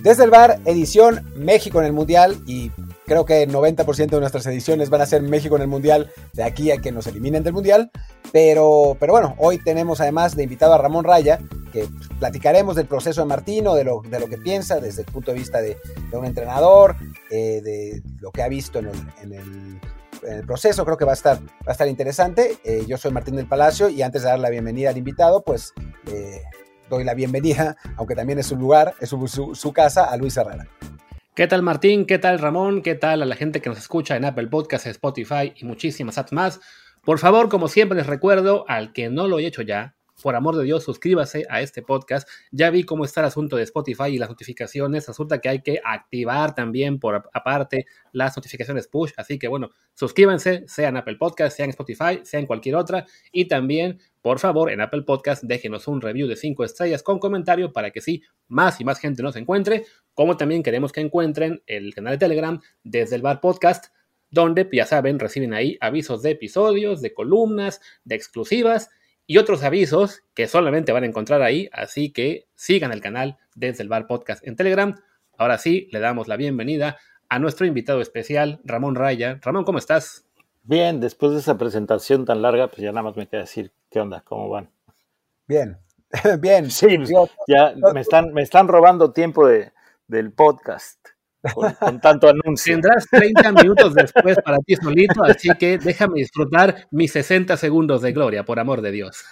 Desde el bar, edición México en el Mundial, y creo que 90% de nuestras ediciones van a ser México en el Mundial de aquí a que nos eliminen del Mundial, pero bueno, hoy tenemos además de invitado a Ramón Raya, que platicaremos del proceso de Martino, de lo que piensa desde el punto de vista de un entrenador, de lo que ha visto en el proceso. Creo que va a estar interesante. Yo soy Martín del Palacio y antes de dar la bienvenida al invitado, pues doy la bienvenida, aunque también es su lugar, es su casa, a Luis Herrera. ¿Qué tal, Martín? ¿Qué tal, Ramón? ¿Qué tal a la gente que nos escucha en Apple Podcasts, Spotify y muchísimas apps más? Por favor, como siempre les recuerdo, al que no lo haya hecho ya, por amor de Dios, suscríbase a este podcast. Ya vi cómo está el asunto de Spotify y las notificaciones. Resulta que hay que activar también por aparte las notificaciones push. Así que bueno, suscríbanse, sea en Apple Podcast, sea en Spotify, sea en cualquier otra. Y también, por favor, en Apple Podcast déjenos un review de 5 estrellas con comentario para que sí, más y más gente nos encuentre. Como también queremos que encuentren el canal de Telegram Desde el Bar Podcast, donde, ya saben, reciben ahí avisos de episodios, de columnas, de exclusivas y otros avisos que solamente van a encontrar ahí, así que sigan el canal Desde el Bar Podcast en Telegram. Ahora sí, le damos la bienvenida a nuestro invitado especial, Ramón Raya. Ramón, ¿cómo estás? Bien, después de esa presentación tan larga, pues ya nada más me queda decir, ¿qué onda? ¿Cómo van? Bien, bien. Sí, ya me están robando tiempo del podcast con tanto anuncio. Tendrás 30 minutos después para ti solito, así que déjame disfrutar mis 60 segundos de gloria, por amor de Dios.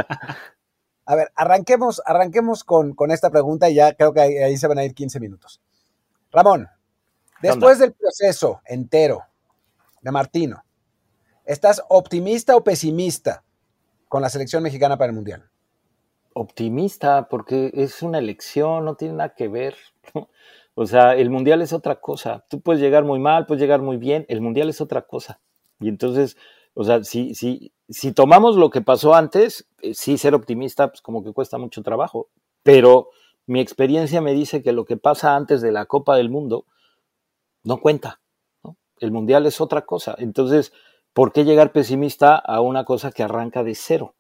A ver, arranquemos con esta pregunta y ya creo que ahí se van a ir 15 minutos. Ramón, después del proceso entero de Martino, ¿estás optimista o pesimista con la selección mexicana para el Mundial? Optimista, porque es una elección, no tiene nada que ver. O sea, el Mundial es otra cosa. Tú puedes llegar muy mal, puedes llegar muy bien, el Mundial es otra cosa. Y entonces, o sea, si tomamos lo que pasó antes, sí ser optimista, pues como que cuesta mucho trabajo. Pero mi experiencia me dice que lo que pasa antes de la Copa del Mundo no cuenta, ¿no? El Mundial es otra cosa. Entonces, ¿por qué llegar pesimista a una cosa que arranca de cero?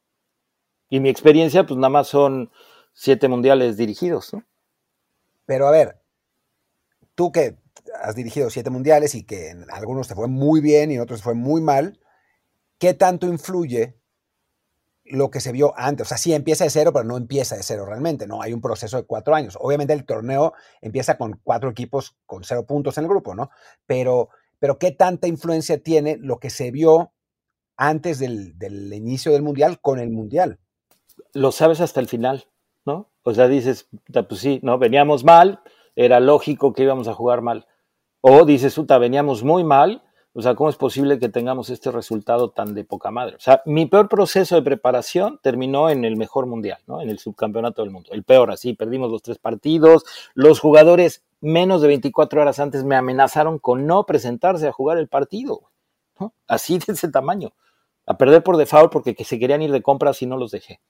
Y mi experiencia, pues nada más son 7 mundiales dirigidos, ¿no? Pero a ver, tú que has dirigido 7 mundiales y que en algunos te fue muy bien y en otros te fue muy mal, ¿qué tanto influye lo que se vio antes? O sea, sí empieza de cero, pero no empieza de cero realmente, ¿no? Hay un proceso de 4 años. Obviamente el torneo empieza con 4 equipos con 0 puntos en el grupo, ¿no? Pero ¿qué tanta influencia tiene lo que se vio antes del inicio del Mundial con el Mundial? Lo sabes hasta el final, ¿no? O sea, dices, pues sí, ¿no? Veníamos mal, era lógico que íbamos a jugar mal. O dices, veníamos muy mal, o sea, ¿cómo es posible que tengamos este resultado tan de poca madre? O sea, mi peor proceso de preparación terminó en el mejor mundial, ¿no? En el subcampeonato del mundo. El peor, así, perdimos los 3 partidos, los jugadores menos de 24 horas antes me amenazaron con no presentarse a jugar el partido, ¿no? Así de ese tamaño. A perder por default porque se querían ir de compras y no los dejé.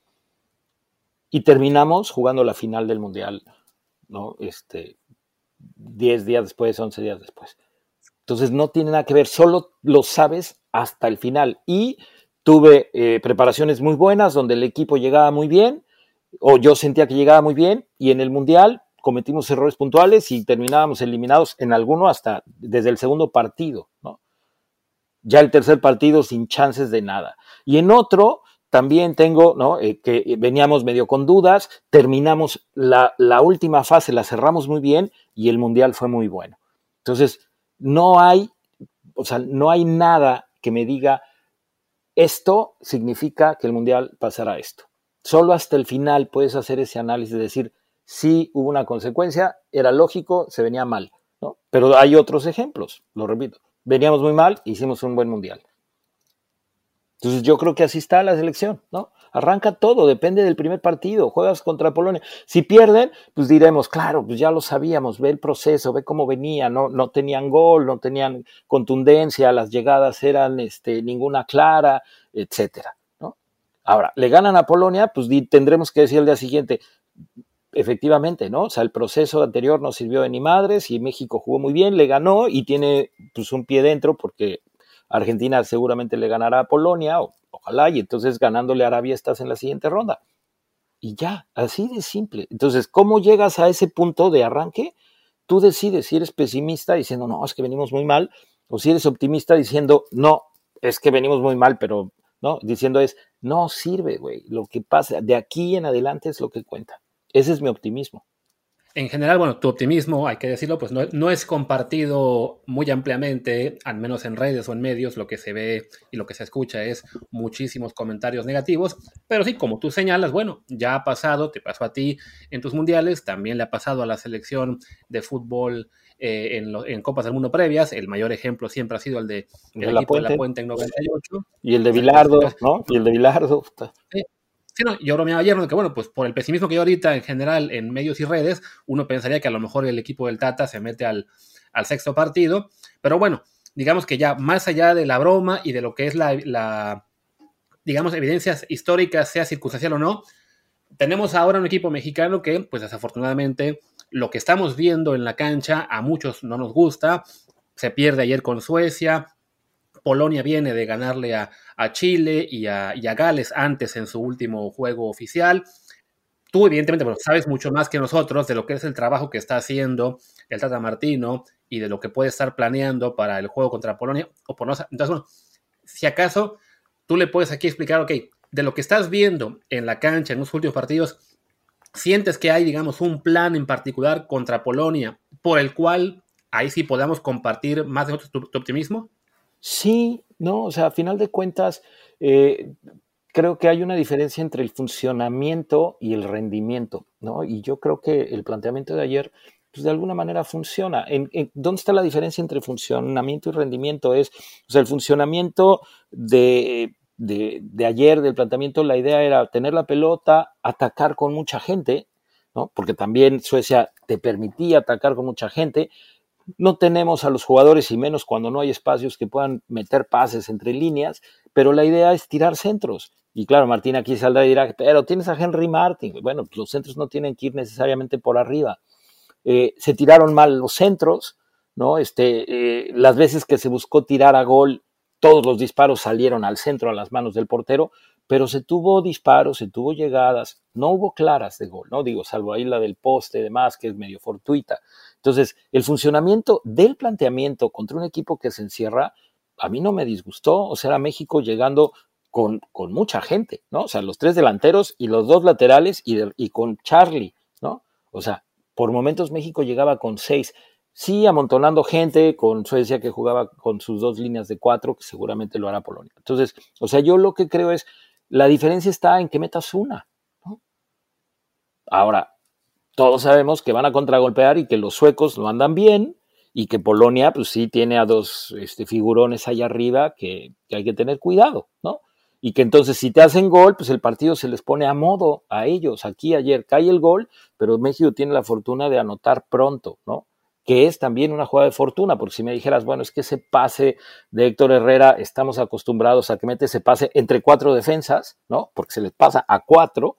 Y terminamos jugando la final del Mundial, ¿no? 10 días después, 11 días después. Entonces no tiene nada que ver, solo lo sabes hasta el final. Y tuve preparaciones muy buenas donde el equipo llegaba muy bien, o yo sentía que llegaba muy bien, y en el Mundial cometimos errores puntuales y terminábamos eliminados en alguno hasta desde el segundo partido, ¿no? Ya el tercer partido sin chances de nada. Y en otro también tengo, ¿no? Que veníamos medio con dudas, terminamos la última fase, la cerramos muy bien y el Mundial fue muy bueno. Entonces, no hay nada que me diga esto significa que el Mundial pasará esto. Solo hasta el final puedes hacer ese análisis de decir, sí hubo una consecuencia, era lógico, se venía mal, ¿no? Pero hay otros ejemplos, lo repito. Veníamos muy mal, hicimos un buen Mundial. Entonces yo creo que así está la selección, ¿no? Arranca todo, depende del primer partido, juegas contra Polonia. Si pierden, pues diremos, claro, pues ya lo sabíamos, ve el proceso, ve cómo venía, no tenían gol, no tenían contundencia, las llegadas eran ninguna clara, etcétera, ¿no? Ahora, le ganan a Polonia, pues tendremos que decir al día siguiente, efectivamente, ¿no? O sea, el proceso anterior no sirvió de ni madres y México jugó muy bien, le ganó y tiene pues un pie dentro porque Argentina seguramente le ganará a Polonia, ojalá, y entonces ganándole a Arabia estás en la siguiente ronda. y ya, así de simple. Entonces, ¿cómo llegas a ese punto de arranque? Tú decides si eres pesimista diciendo, no, es que venimos muy mal, o si eres optimista diciendo, no, es que venimos muy mal, pero no, diciendo no sirve, güey, lo que pasa de aquí en adelante es lo que cuenta. Ese es mi optimismo. En general, bueno, tu optimismo, hay que decirlo, pues no es compartido muy ampliamente, al menos en redes o en medios. Lo que se ve y lo que se escucha es muchísimos comentarios negativos, pero sí, como tú señalas, bueno, ya ha pasado, te pasó a ti en tus mundiales, también le ha pasado a la selección de fútbol en Copas del Mundo previas. El mayor ejemplo siempre ha sido el de el equipo de La Puente en 98. Y el de Bilardo, ¿no? Y el de Bilardo. Sí, no, yo bromeaba ayer, ¿no? Que bueno, pues por el pesimismo que hay ahorita en general en medios y redes, uno pensaría que a lo mejor el equipo del Tata se mete al sexto partido, pero bueno, digamos que ya más allá de la broma y de lo que es la digamos, evidencias históricas, sea circunstancial o no, tenemos ahora un equipo mexicano que, pues desafortunadamente, lo que estamos viendo en la cancha a muchos no nos gusta. Se pierde ayer con Suecia. Polonia viene de ganarle a Chile y a Gales antes en su último juego oficial. Tú, evidentemente, bueno, sabes mucho más que nosotros de lo que es el trabajo que está haciendo el Tata Martino y de lo que puede estar planeando para el juego contra Polonia. Entonces, bueno, si acaso tú le puedes aquí explicar, ok, de lo que estás viendo en la cancha en los últimos partidos, ¿sientes que hay, digamos, un plan en particular contra Polonia por el cual ahí sí podamos compartir más de nosotros tu optimismo? Sí, no, o sea, a final de cuentas, creo que hay una diferencia entre el funcionamiento y el rendimiento, ¿no? Y yo creo que el planteamiento de ayer, pues de alguna manera funciona. ¿Dónde está la diferencia entre funcionamiento y rendimiento? O sea, el funcionamiento de ayer, del planteamiento, la idea era tener la pelota, atacar con mucha gente, ¿no? Porque también Suecia te permitía atacar con mucha gente. No tenemos a los jugadores, y menos cuando no hay espacios, que puedan meter pases entre líneas, pero la idea es tirar centros. Y claro, Martín aquí saldrá y dirá, pero tienes a Henry Martin. Bueno, pues los centros no tienen que ir necesariamente por arriba. Se tiraron mal los centros, ¿no? Las veces que se buscó tirar a gol, todos los disparos salieron al centro, a las manos del portero, pero se tuvo disparos, se tuvo llegadas, no hubo claras de gol, ¿no? Digo, salvo ahí la del poste y demás, que es medio fortuita. Entonces, el funcionamiento del planteamiento contra un equipo que se encierra, a mí no me disgustó. O sea, era México llegando con mucha gente, ¿no? O sea, los 3 delanteros y los 2 laterales y con Charlie, ¿no? O sea, por momentos México llegaba con 6, sí, amontonando gente, con Suecia que jugaba con sus 2 líneas de 4, que seguramente lo hará Polonia. Entonces, o sea, yo lo que creo es, la diferencia está en que metas una, ¿no? Ahora, todos sabemos que van a contragolpear y que los suecos lo andan bien y que Polonia, pues sí, tiene a 2 figurones allá arriba que hay que tener cuidado, ¿no? Y que entonces si te hacen gol, pues el partido se les pone a modo a ellos. Aquí ayer cae el gol, pero México tiene la fortuna de anotar pronto, ¿no? Que es también una jugada de fortuna, porque si me dijeras, bueno, es que ese pase de Héctor Herrera, estamos acostumbrados a que mete ese pase entre 4 defensas, ¿no? Porque se les pasa a 4,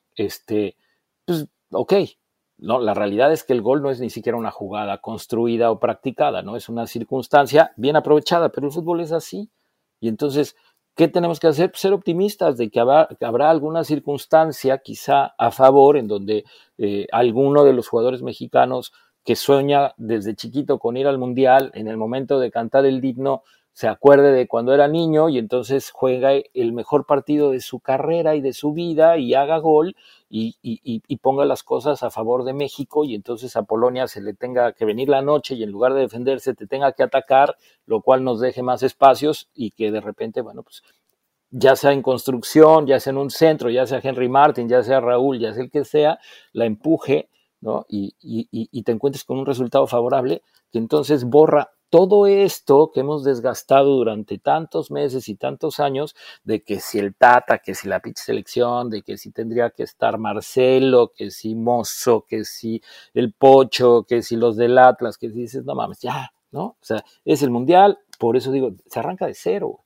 pues ok. No, la realidad es que el gol no es ni siquiera una jugada construida o practicada, ¿no? Es una circunstancia bien aprovechada, pero el fútbol es así. Y entonces, ¿qué tenemos que hacer? Pues ser optimistas de que habrá alguna circunstancia quizá a favor en donde alguno de los jugadores mexicanos que sueña desde chiquito con ir al Mundial, en el momento de cantar el himno, se acuerde de cuando era niño y entonces juega el mejor partido de su carrera y de su vida y haga gol y ponga las cosas a favor de México, y entonces a Polonia se le tenga que venir la noche y en lugar de defenderse te tenga que atacar, lo cual nos deje más espacios y que de repente, bueno, pues ya sea en construcción, ya sea en un centro, ya sea Henry Martin, ya sea Raúl, ya sea el que sea, la empuje, ¿no? Y te encuentres con un resultado favorable que entonces borra todo esto que hemos desgastado durante tantos meses y tantos años, de que si el Tata, que si la pinche selección, de que si tendría que estar Marcelo, que si Mozo, que si el Pocho, que si los del Atlas, que si dices, no mames, ya, ¿no? O sea, es el Mundial, por eso digo, se arranca de cero.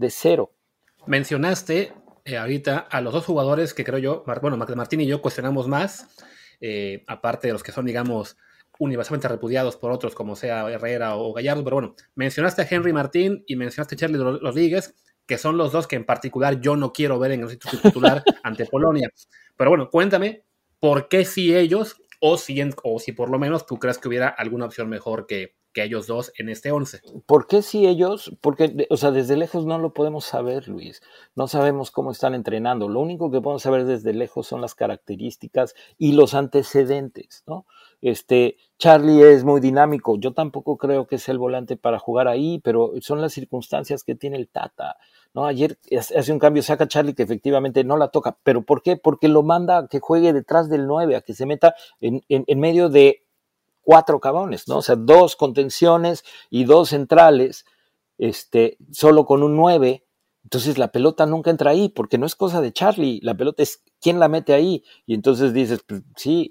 Mencionaste ahorita a los 2 jugadores que creo yo, bueno, Martín y yo cuestionamos más, aparte de los que son, digamos, universalmente repudiados por otros, como sea Herrera o Gallardo, pero bueno, mencionaste a Henry Martín y mencionaste a Charlie Rodríguez, que son los dos que en particular yo no quiero ver en el sitio titular ante Polonia. Pero bueno, cuéntame, ¿por qué si ellos, o si por lo menos tú crees que hubiera alguna opción mejor que ellos dos en este 11? ¿Por qué si ellos? Porque, o sea, desde lejos no lo podemos saber, Luis. No sabemos cómo están entrenando. Lo único que podemos saber desde lejos son las características y los antecedentes, ¿no? Charlie es muy dinámico. Yo tampoco creo que sea el volante para jugar ahí, pero son las circunstancias que tiene el Tata, ¿no? Ayer hace un cambio, saca a Charlie que efectivamente no la toca. ¿Pero por qué? Porque lo manda a que juegue detrás del 9, a que se meta en medio de 4 cabrones, ¿no? O sea, 2 contenciones y 2 centrales, solo con un 9. Entonces la pelota nunca entra ahí, porque no es cosa de Charlie, la pelota es quién la mete ahí. Y entonces dices, pues, sí,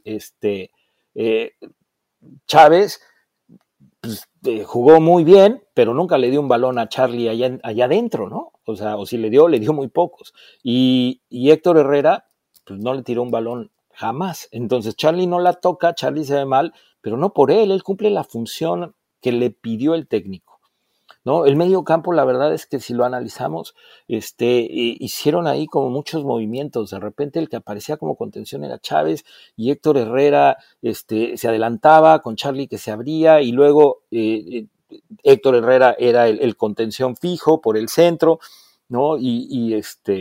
Chávez pues, jugó muy bien, pero nunca le dio un balón a Charlie allá adentro, ¿no? O sea, o si le dio muy pocos. Y Héctor Herrera, pues no le tiró un balón jamás. Entonces Charlie no la toca, Charlie se ve mal, pero no por él cumple la función que le pidió el técnico, ¿no? El medio campo, la verdad es que si lo analizamos, hicieron ahí como muchos movimientos. De repente el que aparecía como contención era Chávez y Héctor Herrera se adelantaba con Charlie que se abría y luego Héctor Herrera era el contención fijo por el centro, ¿no? Y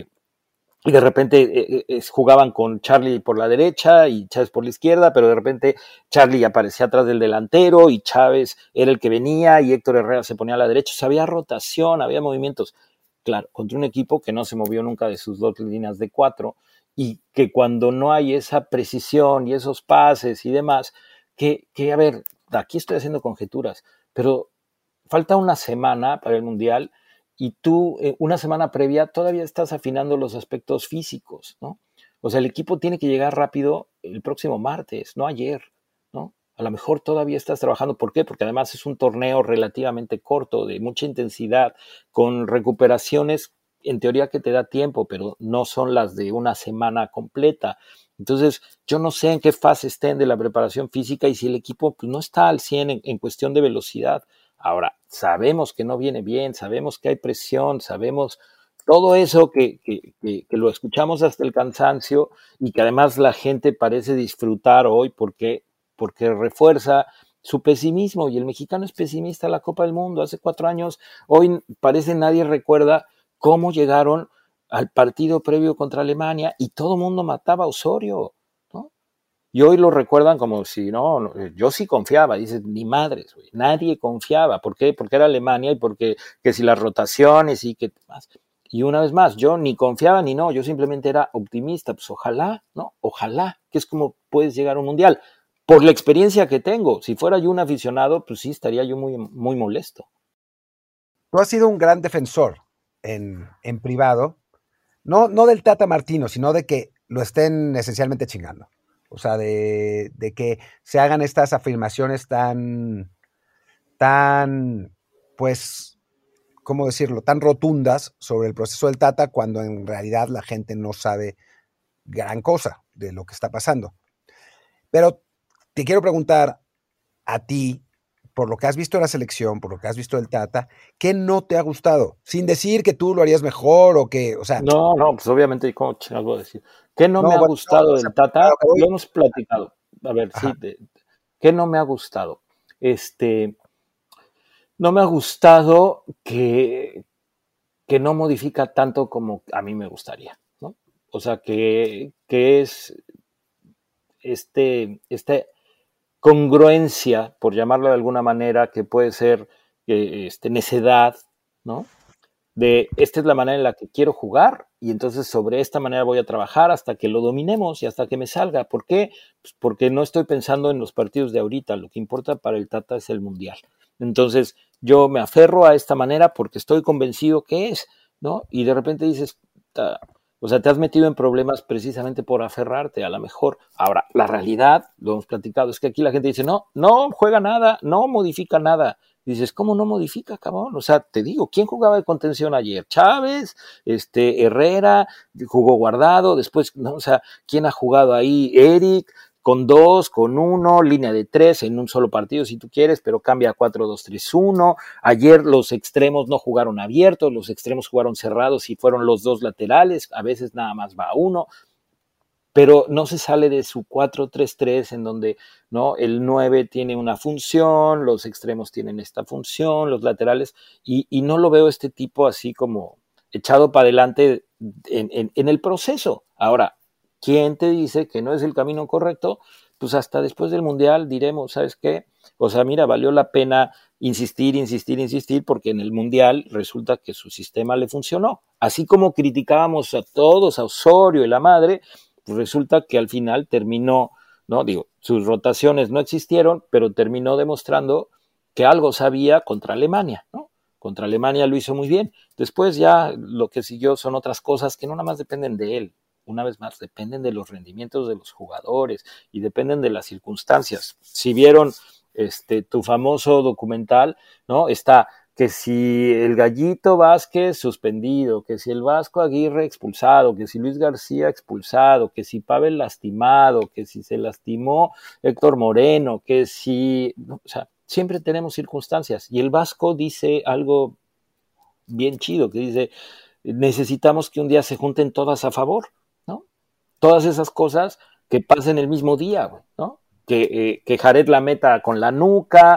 de repente jugaban con Charlie por la derecha y Chávez por la izquierda, pero de repente Charlie aparecía atrás del delantero y Chávez era el que venía y Héctor Herrera se ponía a la derecha. O sea, había rotación, había movimientos. Claro, contra un equipo que no se movió nunca de sus 2 líneas de 4 y que cuando no hay esa precisión y esos pases y demás, que a ver, aquí estoy haciendo conjeturas, pero falta una semana para el Mundial y tú una semana previa todavía estás afinando los aspectos físicos, ¿no? O sea, el equipo tiene que llegar rápido el próximo martes, no ayer, ¿no? A lo mejor todavía estás trabajando. ¿Por qué? Porque además es un torneo relativamente corto, de mucha intensidad, con recuperaciones en teoría que te da tiempo, pero no son las de una semana completa. Entonces, yo no sé en qué fase estén de la preparación física y si el equipo pues, no está al 100 en cuestión de velocidad. Ahora, sabemos que no viene bien, sabemos que hay presión, sabemos todo eso que lo escuchamos hasta el cansancio y que además la gente parece disfrutar hoy porque refuerza su pesimismo y el mexicano es pesimista a la Copa del Mundo. Hace 4 años, hoy parece nadie recuerda cómo llegaron al partido previo contra Alemania y todo el mundo mataba a Osorio, ¿no? Y hoy lo recuerdan como si, no, yo sí confiaba, dices, ni madres, güey, nadie confiaba. ¿Por qué? Porque era Alemania y porque que si las rotaciones y que más. Y una vez más, yo ni confiaba ni no, yo simplemente era optimista, pues ojalá, ¿no? Ojalá, que es como puedes llegar a un mundial. Por la experiencia que tengo, si fuera yo un aficionado, pues sí, estaría yo muy, muy molesto. Tú has sido un gran defensor en privado, no del Tata Martino, sino de que lo estén esencialmente chingando. O sea, de que se hagan estas afirmaciones tan, pues, ¿cómo decirlo?, tan rotundas sobre el proceso del Tata cuando en realidad la gente no sabe gran cosa de lo que está pasando. Pero te quiero preguntar a ti, por lo que has visto de la selección, por lo que has visto del Tata, ¿qué no te ha gustado? Sin decir que tú lo harías mejor o que, o sea... No, pues obviamente, ¿cómo chingados voy a decir? ¿Qué no me ha gustado del Tata? Lo hemos platicado. A ver, sí, ¿qué no me ha gustado? No me ha gustado que no modifica tanto como a mí me gustaría, ¿no? O sea, que es esta congruencia, por llamarlo de alguna manera, que puede ser necedad, ¿no? De esta es la manera en la que quiero jugar y entonces sobre esta manera voy a trabajar hasta que lo dominemos y hasta que me salga. ¿Por qué? Pues porque no estoy pensando en los partidos de ahorita, lo que importa para el Tata es el Mundial. Entonces yo me aferro a esta manera porque estoy convencido que es, ¿no? Y de repente dices, o sea, te has metido en problemas precisamente por aferrarte a lo mejor. Ahora, la realidad, lo hemos platicado, es que aquí la gente dice, no juega nada, no modifica nada. Dices, ¿cómo no modifica, cabrón? O sea, te digo, ¿quién jugaba de contención ayer? Chávez, Herrera, jugó Guardado, después, ¿no? O sea, ¿quién ha jugado ahí? Eric, con 2, con 1, línea de 3 en un solo partido si tú quieres, pero cambia a 4-2-3-1. Ayer los extremos no jugaron abiertos, los extremos jugaron cerrados y fueron los dos laterales, a veces nada más va uno, pero no se sale de su 4-3-3 en donde, ¿no?, el 9 tiene una función, los extremos tienen esta función, los laterales, y no lo veo este tipo así como echado para adelante en el proceso. Ahora, ¿quién te dice que no es el camino correcto? Pues hasta después del Mundial diremos, ¿sabes qué? O sea, mira, valió la pena insistir, porque en el Mundial resulta que su sistema le funcionó. Así como criticábamos a todos, a Osorio y la madre, pues resulta que al final terminó, ¿no? Digo, sus rotaciones no existieron, pero terminó demostrando que algo sabía contra Alemania, ¿no? Contra Alemania lo hizo muy bien. Después ya lo que siguió son otras cosas que no nada más dependen de él. Una vez más, dependen de los rendimientos de los jugadores y dependen de las circunstancias. Si vieron tu famoso documental, ¿no? Está que si el Gallito Vázquez suspendido, que si el Vasco Aguirre expulsado, que si Luis García expulsado, que si Pavel lastimado, que si se lastimó Héctor Moreno, que si, o sea, siempre tenemos circunstancias. Y el Vasco dice algo bien chido, que dice, necesitamos que un día se junten todas a favor, ¿no? Todas esas cosas que pasen el mismo día, ¿no? Que Jared la meta con la nuca,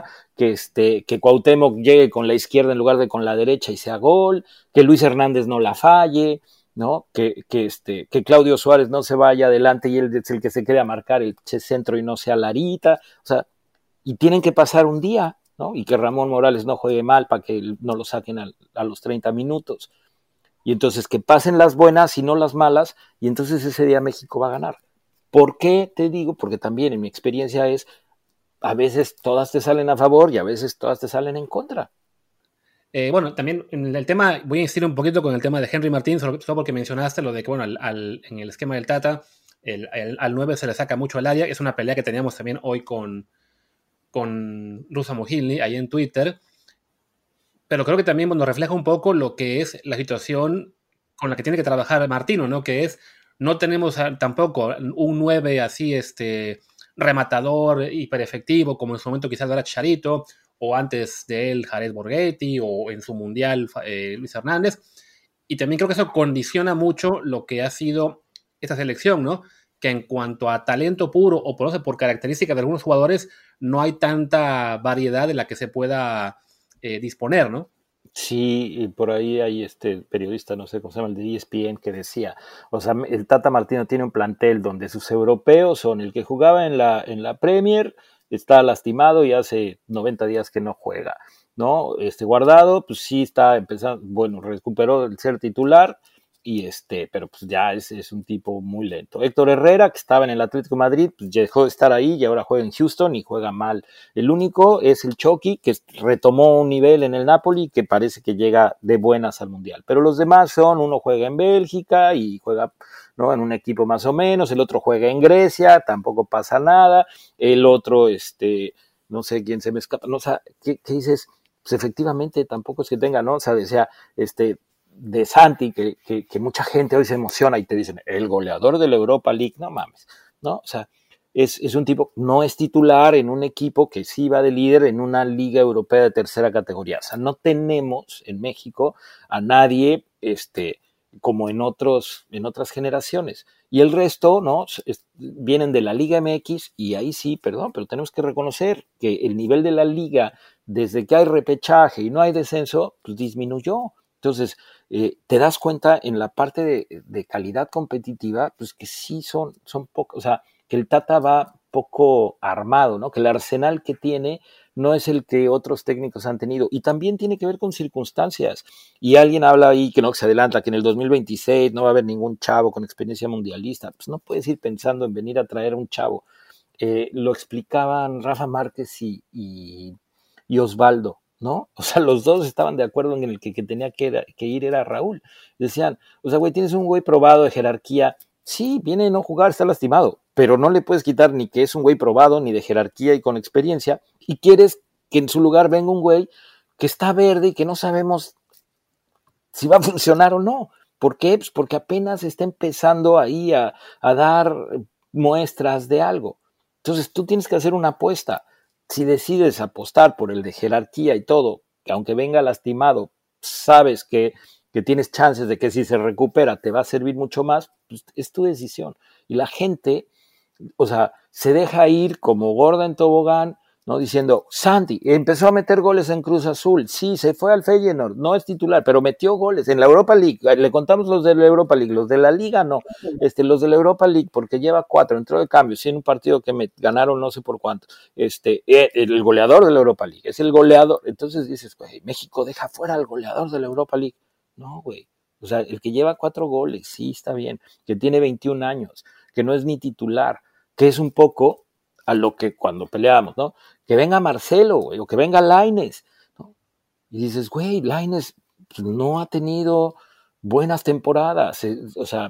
que Cuauhtémoc llegue con la izquierda en lugar de con la derecha y sea gol, que Luis Hernández no la falle, ¿no? Que Claudio Suárez no se vaya adelante y él es el que se quede a marcar el centro y no sea Larita, o sea, y tienen que pasar un día, ¿no? Y que Ramón Morales no juegue mal para que no lo saquen a los 30 minutos. Y entonces que pasen las buenas y no las malas, y entonces ese día México va a ganar. ¿Por qué te digo? Porque también en mi experiencia es, a veces todas te salen a favor y a veces todas te salen en contra. Bueno, también en el tema, voy a insistir un poquito con el tema de Henry Martín, solo porque mencionaste lo de que, bueno, en el esquema del Tata, al 9 se le saca mucho al área. Es una pelea que teníamos también hoy con Rusa Mojilny ahí en Twitter. Pero creo que también, bueno, refleja un poco lo que es la situación con la que tiene que trabajar Martino, ¿no? Que es, no tenemos tampoco un 9 así, rematador, hiperefectivo, como en su momento quizás era Chicharito, o antes de él Jared Borghetti, o en su mundial Luis Hernández. Y también creo que eso condiciona mucho lo que ha sido esta selección, ¿no? Que en cuanto a talento puro, o por características de algunos jugadores, no hay tanta variedad de la que se pueda disponer, ¿no? Sí, y por ahí hay este periodista, no sé cómo se llama, el de ESPN, que decía, o sea, el Tata Martino tiene un plantel donde sus europeos son el que jugaba en la Premier, está lastimado y hace 90 días que no juega, ¿no? Guardado, pues sí está empezando, bueno, recuperó el ser titular, pero pues ya es un tipo muy lento. Héctor Herrera, que estaba en el Atlético de Madrid, pues dejó de estar ahí y ahora juega en Houston y juega mal. El único es el Chucky, que retomó un nivel en el Napoli, que parece que llega de buenas al Mundial. Pero los demás uno juega en Bélgica y juega, ¿no?, en un equipo más o menos, el otro juega en Grecia, tampoco pasa nada, el otro, no sé quién se me escapa, no, o sea, ¿qué dices? Pues efectivamente tampoco es que tenga, ¿no? O sea, decía, de Santi, que mucha gente hoy se emociona y te dicen, el goleador de la Europa League, no mames, ¿no? O sea, es un tipo, no es titular en un equipo que sí va de líder en una liga europea de tercera categoría. O sea, no tenemos en México a nadie, como en otras generaciones. Y el resto, ¿no? Vienen de la Liga MX y ahí sí, perdón, pero tenemos que reconocer que el nivel de la liga, desde que hay repechaje y no hay descenso, pues disminuyó. Entonces, te das cuenta en la parte de calidad competitiva, pues que sí son pocos, o sea, que el Tata va poco armado, ¿no? Que el arsenal que tiene no es el que otros técnicos han tenido. Y también tiene que ver con circunstancias. Y alguien habla ahí que no, que se adelanta, que en el 2026 no va a haber ningún chavo con experiencia mundialista. Pues no puedes ir pensando en venir a traer a un chavo. Lo explicaban Rafa Márquez y Osvaldo, ¿no? O sea, los dos estaban de acuerdo en el que tenía que ir era Raúl. Decían, o sea, güey, tienes un güey probado de jerarquía. Sí, viene a no jugar, está lastimado, pero no le puedes quitar ni que es un güey probado, ni de jerarquía y con experiencia, y quieres que en su lugar venga un güey que está verde y que no sabemos si va a funcionar o no. ¿Por qué? Pues porque apenas está empezando ahí a dar muestras de algo. Entonces tú tienes que hacer una apuesta. Si decides apostar por el de jerarquía y todo, que aunque venga lastimado, sabes que tienes chances de que si se recupera te va a servir mucho más, pues es tu decisión. Y la gente, o sea, se deja ir como gorda en tobogán, ¿no? Diciendo, Santi empezó a meter goles en Cruz Azul, sí, se fue al Feyenoord, no es titular, pero metió goles en la Europa League. Le contamos los de la Europa League, los de la Liga no, los de la Europa League, porque lleva 4, entró de cambio, sí, en un partido que me ganaron no sé por cuánto, el goleador de la Europa League, es el goleador. Entonces dices, güey, México deja fuera al goleador de la Europa League. No, güey, o sea, el que lleva 4 goles, sí, está bien, que tiene 21 años, que no es ni titular, que es un poco a lo que cuando peleábamos, ¿no? Que venga Marcelo, güey, o que venga Lainez, ¿no? Y dices, güey, Lainez pues, no ha tenido buenas temporadas, o sea,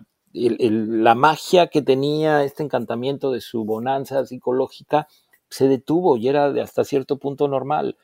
la magia que tenía, este encantamiento de su bonanza psicológica, se detuvo y era de hasta cierto punto normal.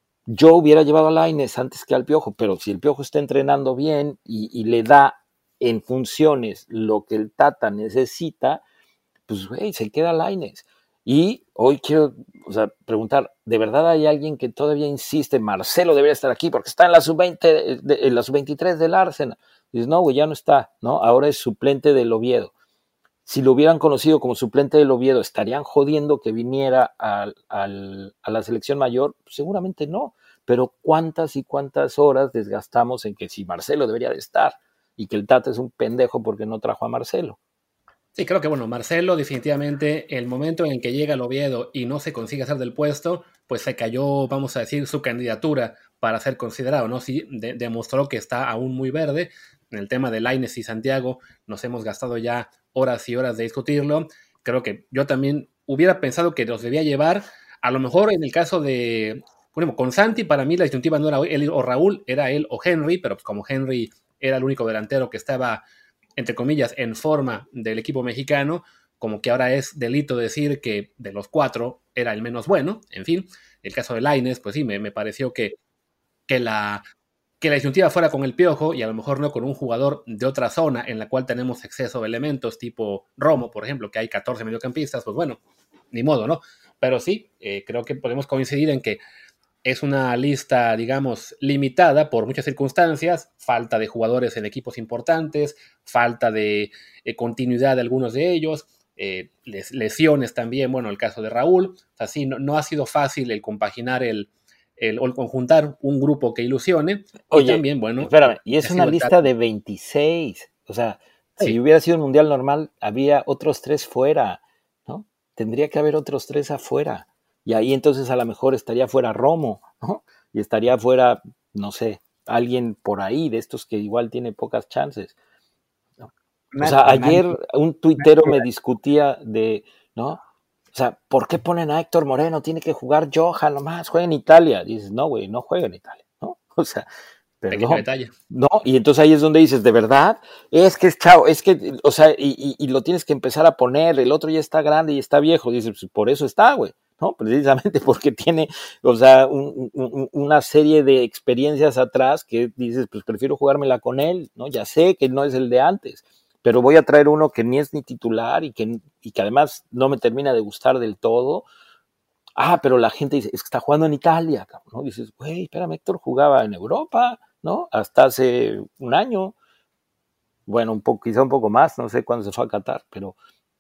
Yo hubiera llevado a Lainez antes que al Piojo, pero si el Piojo está entrenando bien y le da en funciones lo que el Tata necesita, pues güey, se queda Lainez. Y hoy quiero, o sea, preguntar, ¿de verdad hay alguien que todavía insiste, Marcelo debería estar aquí porque está en la sub-20, en la sub-23 del Arsenal? Y dices, no, güey, ya no está, ¿no? Ahora es suplente del Oviedo. Si lo hubieran conocido como suplente del Oviedo, ¿estarían jodiendo que viniera a la selección mayor? Seguramente no, pero ¿cuántas y cuántas horas desgastamos en que si Marcelo debería de estar y que el Tata es un pendejo porque no trajo a Marcelo? Sí, creo que bueno, Marcelo definitivamente el momento en el que llega al Oviedo y no se consigue hacer del puesto, pues se cayó, vamos a decir, su candidatura para ser considerado, ¿no? Sí, demostró que está aún muy verde. En el tema de Lainez y Santiago nos hemos gastado ya horas y horas de discutirlo. Creo que yo también hubiera pensado que los debía llevar. A lo mejor en el caso de, bueno, con Santi para mí la disyuntiva no era él o Raúl, era él o Henry, pero pues como Henry era el único delantero que estaba entre comillas, en forma del equipo mexicano, como que ahora es delito decir que de los 4 era el menos bueno, en fin, el caso de Lainez, pues sí, me pareció que la, que la disyuntiva fuera con el Piojo y a lo mejor no con un jugador de otra zona en la cual tenemos exceso de elementos, tipo Romo, por ejemplo, que hay 14 mediocampistas, pues bueno, ni modo, ¿no? Pero sí, creo que podemos coincidir en que es una lista, digamos, limitada por muchas circunstancias, falta de jugadores en equipos importantes, falta de continuidad de algunos de ellos, lesiones también, bueno, el caso de Raúl, o sea, sí, no ha sido fácil el compaginar o el conjuntar un grupo que ilusione, Oye, y también, bueno, espérame, y es una lista de 26, o sea, sí. Si hubiera sido un mundial normal, había otros 3 fuera, ¿no? Tendría que haber otros 3 afuera. Y ahí entonces a lo mejor estaría fuera Romo, ¿no? Y estaría fuera, no sé, alguien por ahí de estos que igual tiene pocas chances, ¿no? O sea, ayer un tuitero me discutía de, ¿no? O sea, ¿por qué ponen a Héctor Moreno? Tiene que jugar Johan nomás, juega en Italia. Y dices, no, güey, no juega en Italia, ¿no? O sea, Pequeño detalle. No, y entonces ahí es donde dices, ¿de verdad? Es que es chavo, es que, o sea, y lo tienes que empezar a poner, el otro ya está grande y está viejo, dices, pues por eso está, güey, ¿no? Precisamente porque tiene, o sea, una serie de experiencias atrás que dices, pues prefiero jugármela con él, ¿no? Ya sé que no es el de antes, pero voy a traer uno que ni es ni titular y que además no me termina de gustar del todo. Ah, pero la gente dice, es que está jugando en Italia, ¿no? Dices, güey, espérame, Héctor jugaba en Europa, ¿no? Hasta hace un año, bueno, quizá un poco más, no sé cuándo se fue a Qatar, pero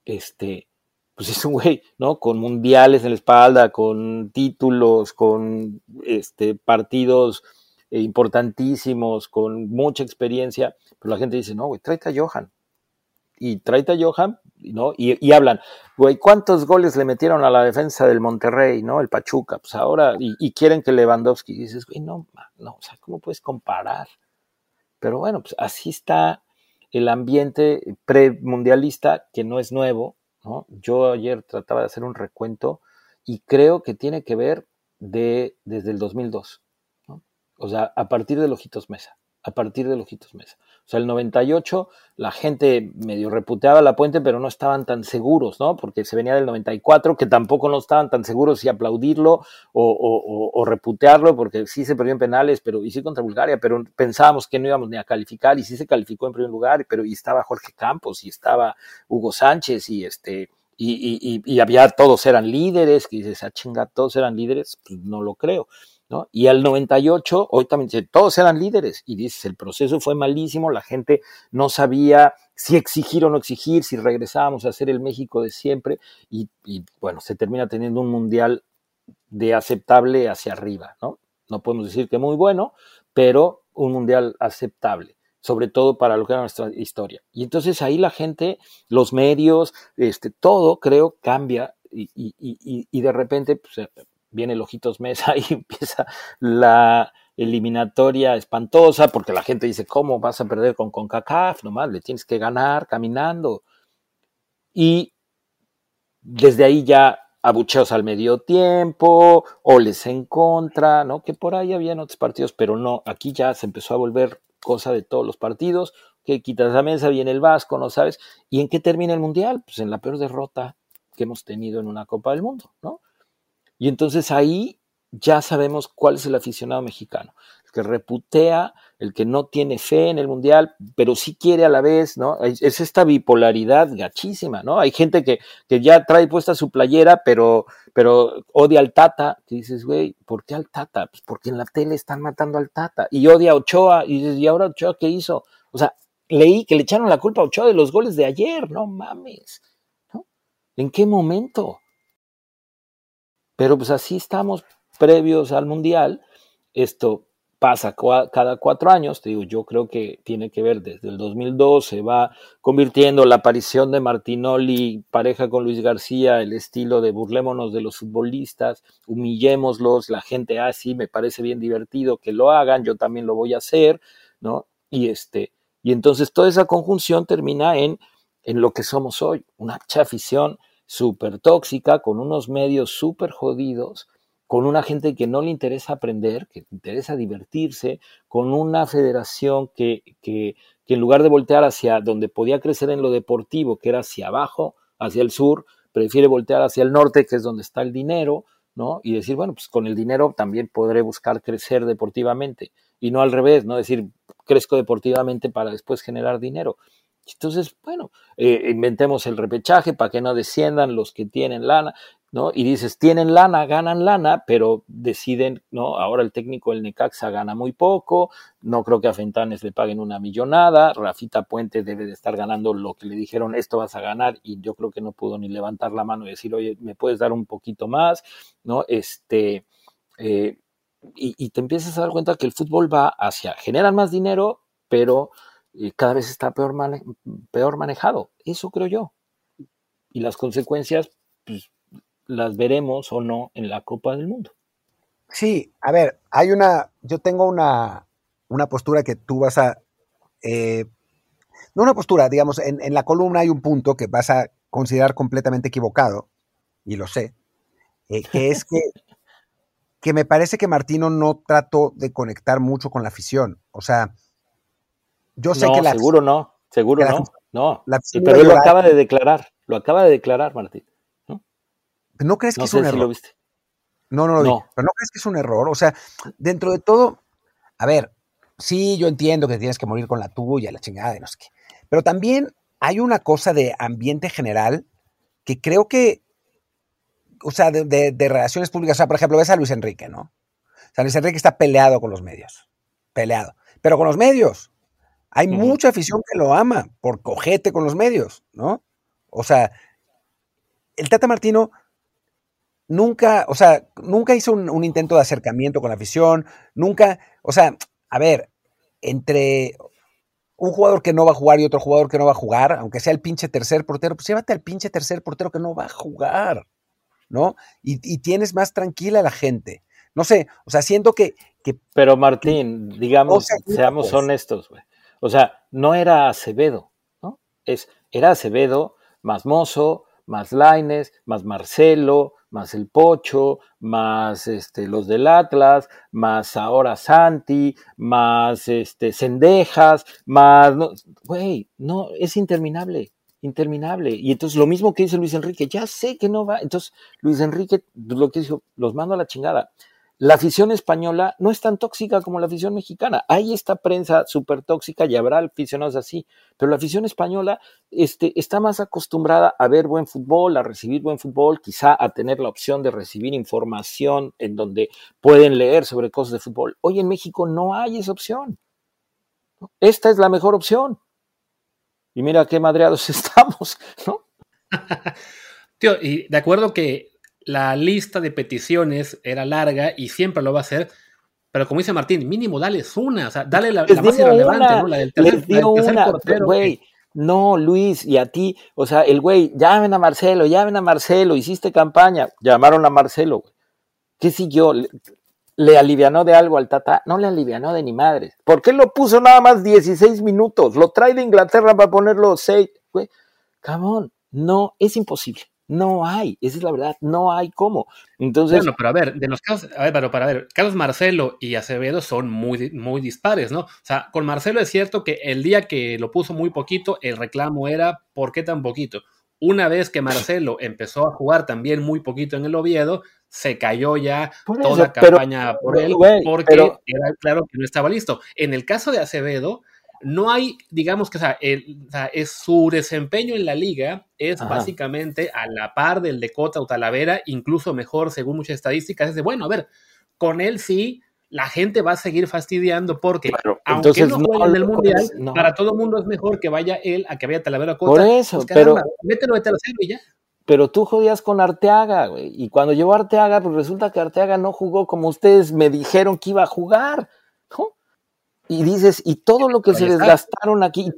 pues es un güey, ¿no? Con mundiales en la espalda, con títulos, con partidos importantísimos, con mucha experiencia, pero la gente dice, no, güey, tráete a Johan. Y tráete a Johan, ¿no? Y hablan, güey, ¿cuántos goles le metieron a la defensa del Monterrey, ¿no? El Pachuca, pues ahora, y quieren que Lewandowski, y dices, güey, no, o sea, ¿cómo puedes comparar? Pero bueno, pues así está el ambiente premundialista, que no es nuevo, ¿no? Yo ayer trataba de hacer un recuento y creo que tiene que ver desde el 2002, ¿no? O sea, a partir de Ojitos Mesa. O sea, el 98 la gente medio reputeaba la Puente, pero no estaban tan seguros, ¿no? Porque se venía del 94, que tampoco no estaban tan seguros si aplaudirlo o reputearlo, porque sí se perdió en penales, y sí contra Bulgaria, pero pensábamos que no íbamos ni a calificar, y sí se calificó en primer lugar, y estaba Jorge Campos, y estaba Hugo Sánchez, y había, todos eran líderes, que dices, chinga, todos eran líderes, pues no lo creo, ¿no? Y al 98, hoy también dice, todos eran líderes, y dices, el proceso fue malísimo, la gente no sabía si exigir o no exigir, si regresábamos a ser el México de siempre, y bueno, se termina teniendo un mundial de aceptable hacia arriba, ¿no? No podemos decir que muy bueno, pero un mundial aceptable, sobre todo para lo que era nuestra historia. Y entonces ahí la gente, los medios, todo creo cambia y de repente pues, viene el Ojitos Mesa y empieza la eliminatoria espantosa porque la gente dice, ¿cómo vas a perder con CONCACAF? Nomás le tienes que ganar caminando. Y desde ahí ya abucheos al medio tiempo, goles en contra, ¿no? Que por ahí había en otros partidos, pero no, aquí ya se empezó a volver cosa de todos los partidos, que quitas la mesa, viene el Vasco, ¿no sabes? ¿Y en qué termina el Mundial? Pues en la peor derrota que hemos tenido en una Copa del Mundo, ¿no? Y entonces ahí ya sabemos cuál es el aficionado mexicano, el que reputea, el que no tiene fe en el Mundial, pero sí quiere a la vez, ¿no? Es esta bipolaridad gachísima, ¿no? Hay gente que ya trae puesta su playera, pero odia al Tata. Y dices, güey, ¿por qué al Tata? Pues porque en la tele están matando al Tata. Y odia a Ochoa, y dices, ¿y ahora Ochoa qué hizo? O sea, leí que le echaron la culpa a Ochoa de los goles de ayer, no mames, ¿no? ¿En qué momento? Pero pues así estamos previos al Mundial. Esto pasa cada 4 años, te digo, yo creo que tiene que ver desde el 2002, se va convirtiendo la aparición de Martinoli, pareja con Luis García, el estilo de burlémonos de los futbolistas, humillémoslos, la gente, sí, me parece bien divertido que lo hagan, yo también lo voy a hacer, ¿no? Y entonces toda esa conjunción termina en lo que somos hoy, una afición súper tóxica, con unos medios súper jodidos, con una gente que no le interesa aprender, que le interesa divertirse, con una federación que en lugar de voltear hacia donde podía crecer en lo deportivo, que era hacia abajo, hacia el sur, prefiere voltear hacia el norte, que es donde está el dinero, ¿no? Y decir, bueno, pues con el dinero también podré buscar crecer deportivamente, y no al revés, ¿no? Decir, crezco deportivamente para después generar dinero. Entonces, bueno, inventemos el repechaje para que no desciendan los que tienen lana, ¿no? Y dices, tienen lana, ganan lana, pero deciden, ¿no? Ahora el técnico del Necaxa gana muy poco, no creo que a Fentanes le paguen una millonada, Rafita Puente debe de estar ganando lo que le dijeron, esto vas a ganar, y yo creo que no pudo ni levantar la mano y decir, oye, ¿me puedes dar un poquito más? ¿No? Y te empiezas a dar cuenta que el fútbol va hacia, generan más dinero, pero cada vez está peor manejado. Eso creo yo. Y las consecuencias, pues, las veremos o no en la Copa del Mundo. Sí, a ver, yo tengo una postura que tú vas a, no una postura, digamos, en la columna hay un punto que vas a considerar completamente equivocado, y lo sé, que es que me parece que Martino no trató de conectar mucho con la afición. O sea, yo sé que seguro no, pero él lo acaba de declarar, Martín. ¿No crees que es un error? Si lo viste. No lo vi. Pero ¿no crees que es un error? O sea, dentro de todo, a ver, sí, yo entiendo que tienes que morir con la tuya, la chingada de no sé qué. Pero también hay una cosa de ambiente general que creo que, o sea, de relaciones públicas. O sea, por ejemplo, ves a Luis Enrique, ¿no? O sea, Luis Enrique está peleado con los medios. Peleado. Pero con los medios. Hay mucha afición que lo ama por cojete con los medios, ¿no? O sea, el Tata Martino nunca hizo un intento de acercamiento con la afición, nunca, o sea, a ver, entre un jugador que no va a jugar y otro jugador que no va a jugar, aunque sea el pinche tercer portero, pues llévate al pinche tercer portero que no va a jugar, ¿no? Y tienes más tranquila a la gente. No sé, o sea, siento que pero Martín, digamos, seamos honestos, güey. O sea, no era Acevedo, ¿no? Era Acevedo, más Mozo, más Lainez, más Marcelo, más el Pocho, más los del Atlas, más ahora Santi, más Cendejas, más, güey, no, es interminable. Y entonces lo mismo que dice Luis Enrique, ya sé que no va, entonces Luis Enrique lo que dijo, los mando a la chingada. la afición española no es tan tóxica como la afición mexicana. Hay esta prensa súper tóxica y habrá aficionados así, pero la afición española está más acostumbrada a ver buen fútbol, a recibir buen fútbol, quizá a tener la opción de recibir información en donde pueden leer sobre cosas de fútbol. Hoy en México no hay esa opción. Esta es la mejor opción. Y mira qué madreados estamos, ¿no? Tío, y de acuerdo que la lista de peticiones era larga y siempre lo va a ser, pero como dice Martín, mínimo dales una, o sea, dale la más irrelevante, ¿no? La del tercer portero. Güey. No, Luis, y a ti, o sea, el güey, llamen a Marcelo, hiciste campaña, llamaron a Marcelo, güey. ¿Qué siguió? ¿Le alivianó de algo al Tata? No le alivianó de ni madres. ¿Por qué lo puso nada más 16 minutos? Lo trae de Inglaterra para ponerlo 6, güey. Cabrón, no, es imposible. No hay, esa es la verdad, no hay cómo. Entonces, bueno, pero a ver, de los casos, Carlos Marcelo y Acevedo son muy, muy dispares, ¿no? O sea, con Marcelo es cierto que el día que lo puso muy poquito, el reclamo era ¿por qué tan poquito? Una vez que Marcelo empezó a jugar también muy poquito en el Oviedo, se cayó ya toda campaña por él, porque era claro que no estaba listo. En el caso de Acevedo, no hay, digamos que, es su desempeño en la liga es básicamente a la par del de Cota o Talavera, incluso mejor según muchas estadísticas. Es de, bueno, a ver, con él sí, la gente va a seguir fastidiando porque, aunque no juegue en el Mundial, para todo el mundo es mejor que vaya él a que vaya Talavera o Cota. Por eso, pues, caramba, mételo de tercero y ya. Pero tú jodías con Arteaga, güey. Y cuando llegó Arteaga, pues resulta que Arteaga no jugó como ustedes me dijeron que iba a jugar, ¿no? Y dices, y todo lo que se desgastaron aquí,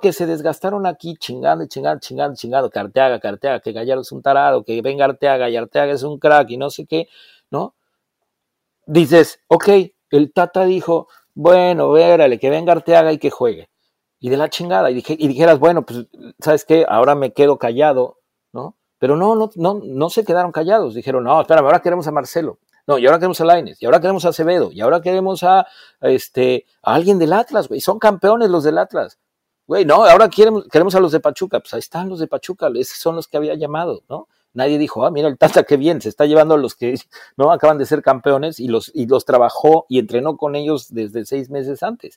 chingando, que Arteaga, que Gallardo es un tarado, que venga Arteaga y Arteaga es un crack y no sé qué, ¿no? Dices, ok, el Tata dijo, bueno, vérale, que venga Arteaga y que juegue. Y de la chingada, y dijeras, bueno, pues, ¿sabes qué? Ahora me quedo callado, ¿no? Pero no se quedaron callados, dijeron, no, espérame, ahora queremos a Marcelo. No, y ahora queremos a Lainez, y ahora queremos a Acevedo, y ahora queremos a alguien del Atlas, güey. Son campeones los del Atlas. Güey, no, ahora queremos a los de Pachuca. Pues ahí están los de Pachuca, esos son los que había llamado, ¿no? Nadie dijo, mira el Tata, qué bien, se está llevando a los que no acaban de ser campeones y los trabajó y entrenó con ellos desde 6 meses antes.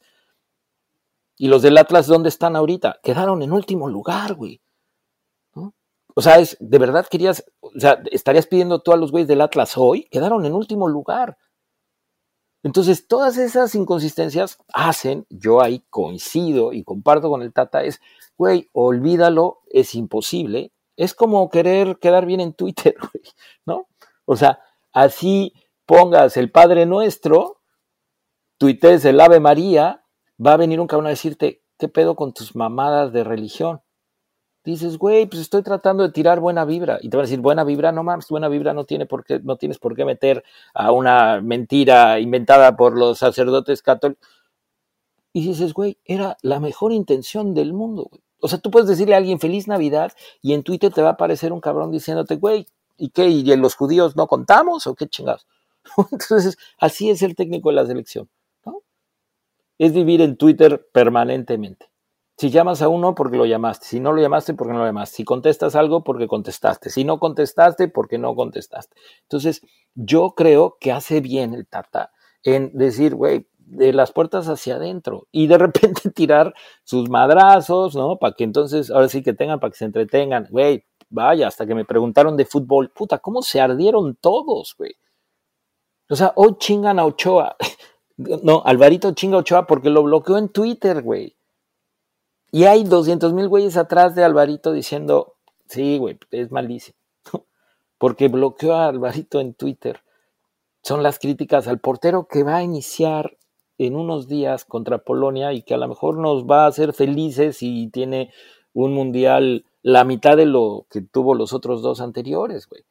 Y los del Atlas, ¿dónde están ahorita? Quedaron en último lugar, güey. ¿No? O sea, de verdad estarías pidiendo tú a los güeyes del Atlas hoy, quedaron en último lugar. Entonces, todas esas inconsistencias yo ahí coincido y comparto con el Tata, güey, olvídalo, es imposible. Es como querer quedar bien en Twitter, güey, ¿no? O sea, así pongas el Padre Nuestro, tuitees el Ave María, va a venir un cabrón a decirte, ¿qué pedo con tus mamadas de religión? Dices, güey, pues estoy tratando de tirar buena vibra. Y te van a decir, buena vibra, no mames, buena vibra no tienes por qué meter a una mentira inventada por los sacerdotes católicos. Y dices, güey, era la mejor intención del mundo, güey. O sea, tú puedes decirle a alguien feliz Navidad y en Twitter te va a aparecer un cabrón diciéndote, güey, ¿y qué? ¿Y los judíos no contamos o qué chingados? Entonces, así es el técnico de la selección, ¿no? Es vivir en Twitter permanentemente. Si llamas a uno, porque lo llamaste. Si no lo llamaste, porque no lo llamaste. Si contestas algo, porque contestaste. Si no contestaste, porque no contestaste. Entonces, yo creo que hace bien el Tata en decir, güey, de las puertas hacia adentro y de repente tirar sus madrazos, ¿no? Para que entonces, ahora sí que tengan, para que se entretengan. Güey, vaya, hasta que me preguntaron de fútbol. Puta, ¿cómo se ardieron todos, güey? O sea, hoy chingan a Ochoa. No, Alvarito chinga a Ochoa porque lo bloqueó en Twitter, güey. Y hay 200,000 güeyes atrás de Alvarito diciendo, sí, güey, es malísimo. Porque bloqueó a Alvarito en Twitter. Son las críticas al portero que va a iniciar en unos días contra Polonia y que a lo mejor nos va a hacer felices y tiene un mundial la mitad de lo que tuvo los otros 2 anteriores, güey.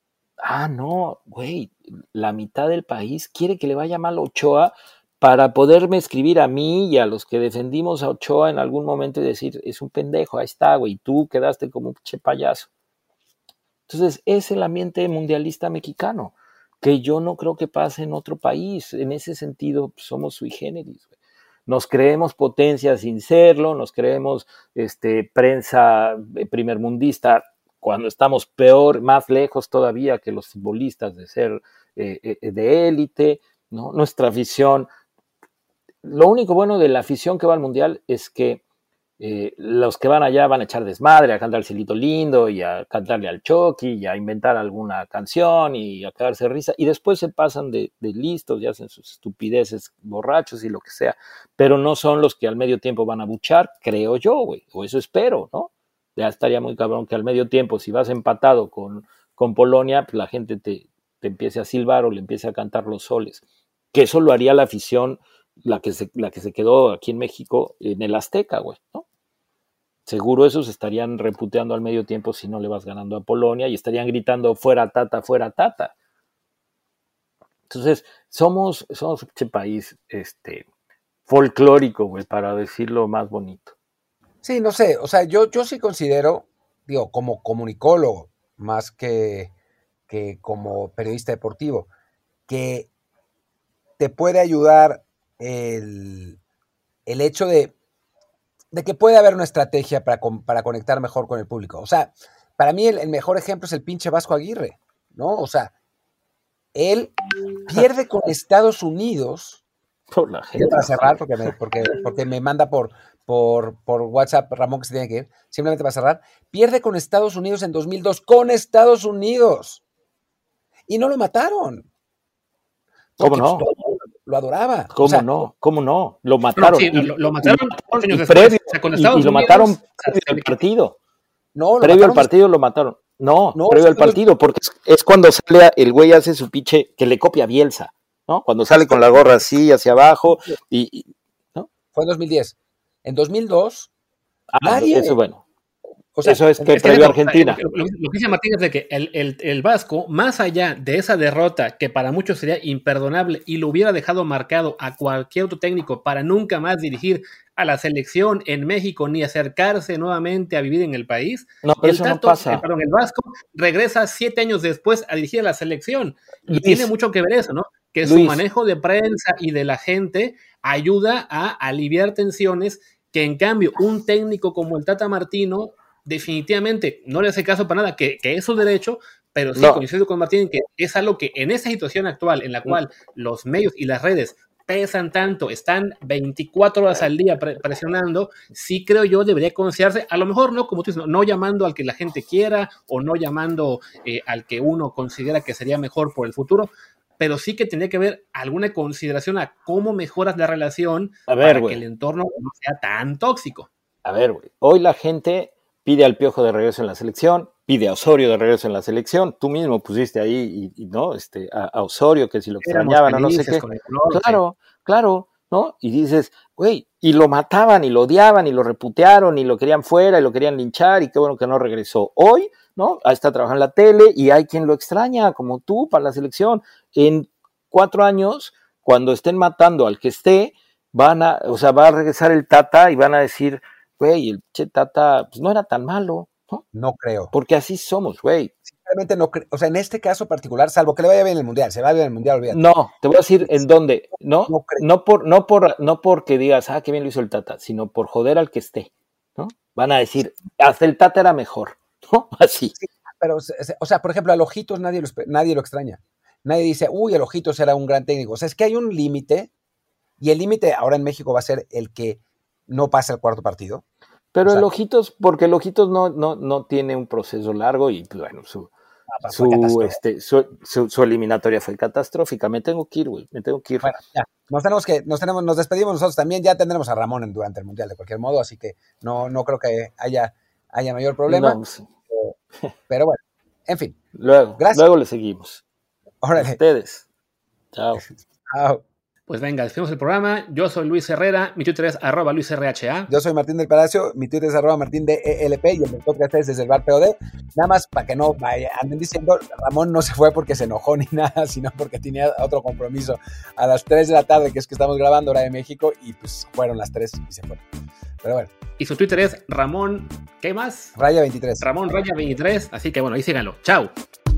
No, güey, la mitad del país quiere que le vaya mal a Ochoa para poderme escribir a mí y a los que defendimos a Ochoa en algún momento y decir, es un pendejo, ahí está, güey, tú quedaste como un pinche payaso. Entonces, es el ambiente mundialista mexicano, que yo no creo que pase en otro país. En ese sentido, somos sui generis, güey. Nos creemos potencia sin serlo, nos creemos prensa primermundista cuando estamos peor, más lejos todavía que los futbolistas de ser de élite, ¿no? Nuestra afición. Lo único bueno de la afición que va al Mundial es que los que van allá van a echar desmadre, a cantar el Cielito Lindo y a cantarle al Chucky y a inventar alguna canción y a cagarse de risa, y después se pasan de listos y hacen sus estupideces borrachos y lo que sea, pero no son los que al medio tiempo van a buchar, creo yo, güey, o eso espero, ¿no? Ya estaría muy cabrón que al medio tiempo, si vas empatado con Polonia, pues la gente te empiece a silbar o le empiece a cantar los soles, que eso lo haría la afición, la que se quedó aquí en México en el Azteca, güey, ¿no? Seguro esos estarían reputeando al medio tiempo si no le vas ganando a Polonia y estarían gritando fuera Tata, fuera Tata. Entonces, somos un país folclórico, güey, para decirlo más bonito. Sí, no sé, o sea, yo sí considero, digo, como comunicólogo, más que como periodista deportivo, que te puede ayudar el hecho de que puede haber una estrategia para conectar mejor con el público. O sea, para mí el mejor ejemplo es el pinche Vasco Aguirre, ¿no? O sea, él pierde con Estados Unidos. Por la gente. Para cerrar, porque me manda por WhatsApp Ramón que se tiene que ir, simplemente para cerrar, pierde con Estados Unidos en 2002, con Estados Unidos, y no lo mataron. ¿Cómo no? Pues, lo adoraba. ¿Cómo no? ¿Cómo no? Lo mataron. No, sí, lo mataron años después. O sea, con Estados y lo Unidos, mataron previo al partido. No, previo al partido lo mataron. No, previo al partido, porque es cuando sale el güey, hace su pinche, que le copia a Bielsa, ¿no? Cuando sale con la gorra así, hacia abajo, ¿no? Fue en 2010. En 2002, nadie... Eso bueno. O sea, eso es que previo a Argentina. Lo que dice Martín es de que el Vasco, más allá de esa derrota que para muchos sería imperdonable y lo hubiera dejado marcado a cualquier otro técnico para nunca más dirigir a la selección en México ni acercarse nuevamente a vivir en el país, no, pero eso no pasa. El Vasco regresa 7 años después a dirigir a la selección y tiene mucho que ver eso, ¿no? Que su manejo de prensa y de la gente ayuda a aliviar tensiones que en cambio un técnico como el Tata Martino definitivamente no le hace caso para nada, que es su derecho, pero sí coincido con Martín que es algo que en esa situación actual en la cual los medios y las redes pesan tanto, están 24 horas al día presionando, sí creo yo debería considerarse, a lo mejor no, como tú dices, no llamando al que la gente quiera o no llamando al que uno considera que sería mejor por el futuro, pero sí que tendría que haber alguna consideración a cómo mejoras la relación para que el entorno no sea tan tóxico. A ver, güey, hoy la gente pide al Piojo de regreso en la selección, pide a Osorio de regreso en la selección, tú mismo pusiste ahí, ¿no? A Osorio, que si lo extrañaban o no sé qué. Claro, ¿no? Y dices, güey, y lo mataban, y lo odiaban, y lo reputearon, y lo querían fuera, y lo querían linchar, y qué bueno que no regresó. Hoy, ¿no? Ahí está trabajando en la tele, y hay quien lo extraña, como tú, para la selección. En 4 años, cuando estén matando al que esté, va a regresar el Tata, y van a decir, güey, el Che Tata, pues no era tan malo, ¿no? No creo. Porque así somos, güey. Sinceramente no creo. O sea, en este caso particular, salvo que le vaya bien en el Mundial, se va bien en el Mundial, olvídate. No, te voy a decir en dónde, ¿no? No porque digas, qué bien lo hizo el Tata, sino por joder al que esté, ¿no? Van a decir, hasta el Tata era mejor, ¿no? Así. Sí, pero, o sea, por ejemplo, al Ojitos nadie lo extraña. Nadie dice, el Ojitos era un gran técnico. O sea, es que hay un límite, y el límite ahora en México va a ser el que no pasa el cuarto partido. Pero el Ojitos, porque el Ojitos no tiene un proceso largo y pues bueno, su eliminatoria fue catastrófica. Me tengo que ir, güey, Bueno, ya, nos despedimos nosotros también, ya tendremos a Ramón durante el Mundial de cualquier modo, así que no creo que haya mayor problema. No, sí. Pero bueno, en fin. Luego le seguimos. Órale. Ustedes. Chao. Chao. Pues venga, despedimos el programa. Yo soy Luis Herrera, mi Twitter es @LuisRHA. Yo soy Martín del Palacio, mi Twitter es @MartinDELP y el podcast es desde el bar POD. Nada más para que no anden diciendo, Ramón no se fue porque se enojó ni nada, sino porque tenía otro compromiso a las 3 de la tarde, que es que estamos grabando hora de México, y pues fueron las 3 y se fueron. Pero bueno. Y su Twitter es Ramón, ¿qué más? Raya 23. Ramón Raya 23, así que bueno, ahí síganlo. Chao.